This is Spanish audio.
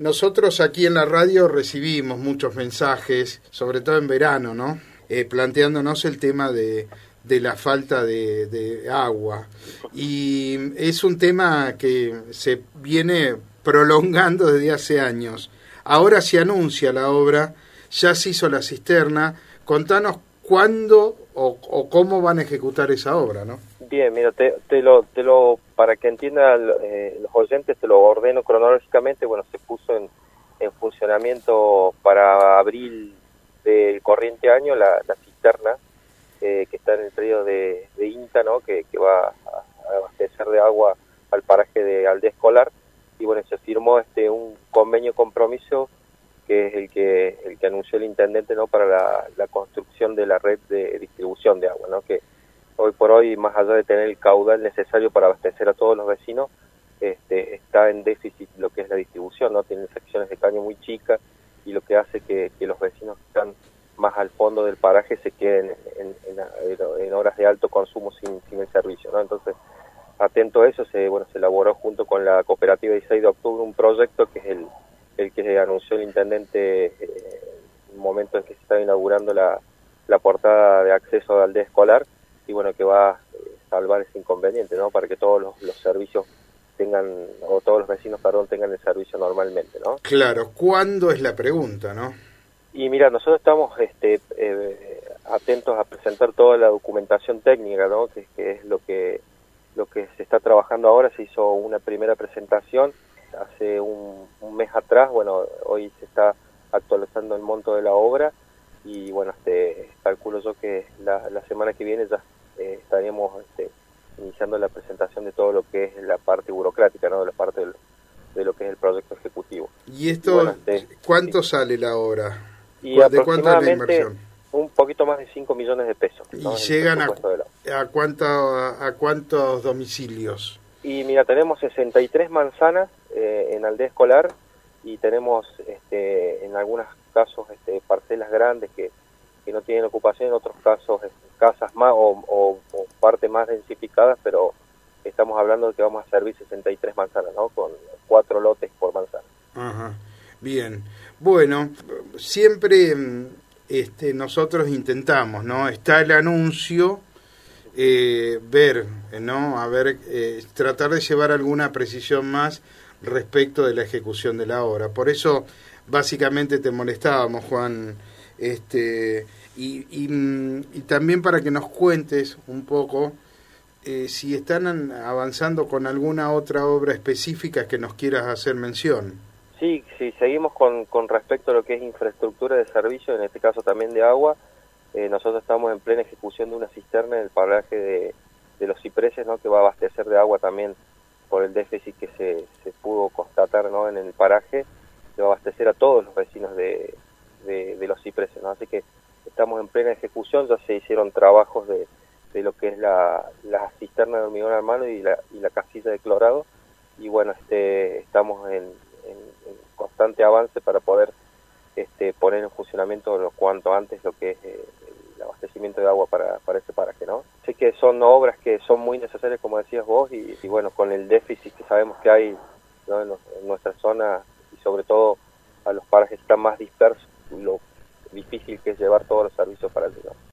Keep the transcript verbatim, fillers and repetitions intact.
Nosotros aquí en la radio recibimos muchos mensajes, sobre todo en verano, ¿no? Eh, planteándonos el tema de, de la falta de, de agua. Y es un tema que se viene prolongando desde hace años. Ahora se anuncia la obra, ya se hizo la cisterna. Contanos cuándo o, o cómo van a ejecutar esa obra, ¿no? Bien, mira, te, te lo, te lo, para que entiendan eh, los oyentes, te lo ordeno cronológicamente. Bueno, se puso en, en funcionamiento para abril del corriente año la, la cisterna eh, que está en el predio de, de INTA, ¿no? Que, que va a, a abastecer de agua al paraje de Aldea Escolar. Y bueno, se firmó este un convenio compromiso que es el que el que anunció el intendente, ¿no? Para la, la construcción de la red de distribución de agua, ¿no? Que hoy por hoy, más allá de tener el caudal necesario para abastecer a todos los vecinos, este, está en déficit lo que es la distribución, ¿no? Tienen secciones de caño muy chicas y lo que hace que, que los vecinos que están más al fondo del paraje se queden en, en, en horas de alto consumo sin, sin el servicio, ¿no? Entonces, atento a eso, se bueno se elaboró junto con la cooperativa dieciséis de octubre un proyecto que es el, el que anunció el intendente eh, en el momento en que se estaba inaugurando la, la portada de acceso a Aldea Escolar, y bueno, que va a salvar ese inconveniente, ¿no? Para que todos los, los servicios tengan, o todos los vecinos, perdón, tengan el servicio normalmente, ¿no? Claro, ¿cuándo es la pregunta, no? Y mira, nosotros estamos este, eh, atentos a presentar toda la documentación técnica, ¿no? Que, que es lo que lo que se está trabajando ahora. Se hizo una primera presentación hace un, un mes atrás. Bueno, hoy se está actualizando el monto de la obra y bueno, este, calculo yo que la, la semana que viene ya eh, estaríamos este, iniciando la presentación de todo lo que es la parte burocrática, ¿no? De la parte del, de lo que es el proyecto ejecutivo. ¿Y esto, y bueno, este, sí. cuánto sale la obra? Y ¿De aproximadamente cuánto es la inversión? Un poquito más de cinco millones de pesos, ¿no? ¿Y llegan a, a, cuánto, a cuántos domicilios? Y mira, tenemos sesenta y tres manzanas eh, en Aldea Escolar y tenemos este, en algunos casos este, parcelas grandes que, que no tienen ocupación, en otros casos este, casas más o, o, o partes más densificadas, pero estamos hablando de que vamos a servir sesenta y tres manzanas, ¿no? Con cuatro lotes por manzana. Ajá. Bien. Bueno, siempre este, nosotros intentamos, ¿no? Está el anuncio, eh, ver, ¿no? A ver, eh, tratar de llevar alguna precisión más respecto de la ejecución de la obra. Por eso, básicamente, te molestábamos, Juan, este, y, y, y también para que nos cuentes un poco eh, si están avanzando con alguna otra obra específica que nos quieras hacer mención. Sí, sí, seguimos con, con respecto a lo que es infraestructura de servicio, en este caso también de agua. Eh, nosotros estamos en plena ejecución de una cisterna en el paraje de, de los cipreses, ¿no? Que va a abastecer de agua también por el déficit que se, se pudo constatar, ¿no? En el paraje, que va a abastecer a todos los vecinos de, de, de los cipreses, ¿no? Así que estamos en plena ejecución, ya se hicieron trabajos de, de lo que es la, la cisterna de hormigón armado y la, y la casilla de clorado, y bueno, este, estamos en En, en constante avance para poder este, poner en funcionamiento lo cuanto antes lo que es eh, el abastecimiento de agua para, para ese paraje, ¿no? Sé que son obras que son muy necesarias, como decías vos, y, y bueno, con el déficit que sabemos que hay, ¿no? en, en nuestra zona, y sobre todo a los parajes que están más dispersos, lo difícil que es llevar todos los servicios para allí, ¿no?